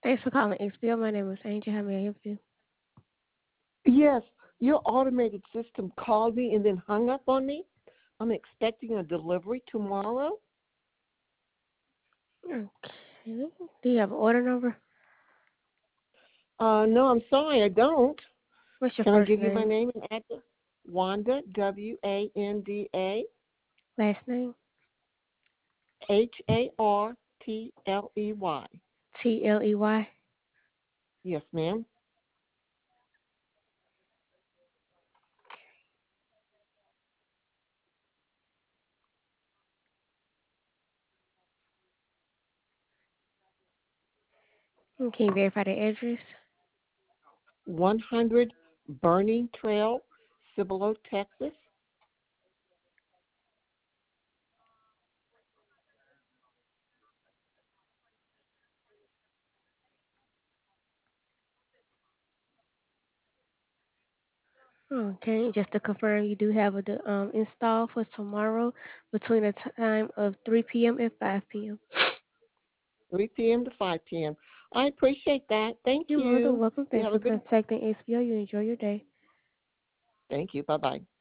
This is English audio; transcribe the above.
Thanks for calling XPO. My name is Angel. How may I help you? Yes, your automated system called me and then hung up on me. I'm expecting a delivery tomorrow. Okay. Do you have an order number? No, I'm sorry, I don't. What's your Can I first give you my name? name and address? Wanda, Wanda, Last name? Hartley. Tley. Yes, ma'am. Can you verify the address? 100 Burning Trail, Cibolo, Texas. Okay. Just to confirm, you do have a install for tomorrow between the time of 3 p.m. and 5 p.m. 3 p.m. to 5 p.m. I appreciate that. Thank You're more than you. welcome. You Thanks have for a good. contacting XPO. You enjoy your day. Thank you. Bye bye.